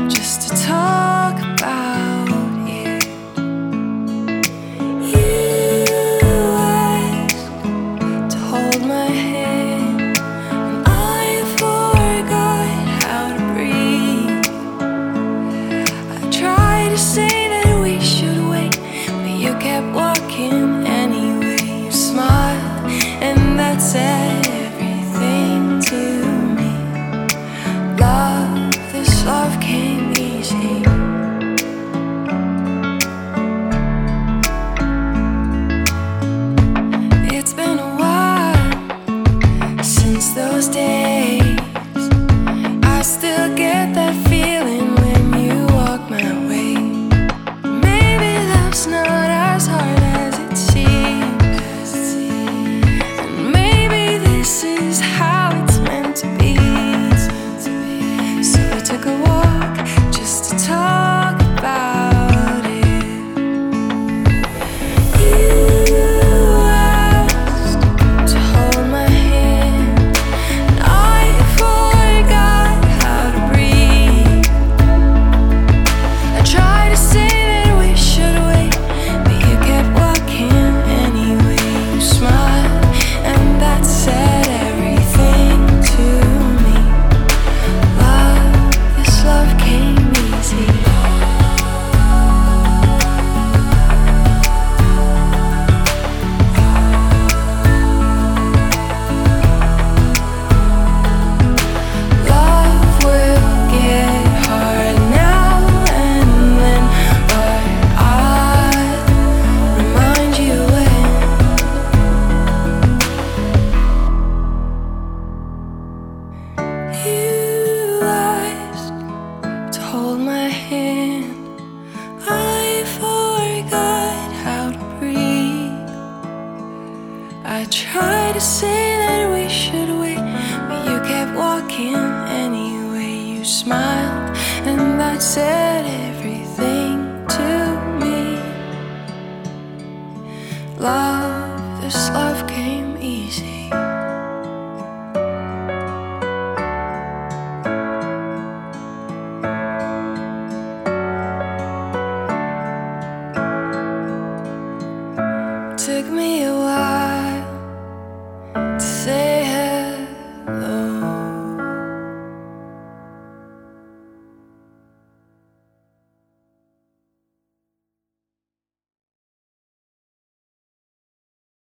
just to talk about it. You asked to hold my hand, and I forgot how to breathe. I tried to say that we should wait, but you kept walking anyway. You smiled, and that said everything to me. This love came easy. It's been a while since those days. I still get that feeling when you walk my way. Maybe love's not as hard as it seems, and maybe this is how it's meant to be. So I took a walk just to talk about it. You asked to hold my hand, and I forgot how to breathe. I tried to say that we should wait, but you kept walking anyway. You smiled, and that said everything to me. Love came easy. Love will get hard now and then, but I'll remind you when. You asked to hold my hand. I forgot how to breathe. I tried to say that we should wait, but you kept walking anyway. You smiled, and that said everything to me. Love, this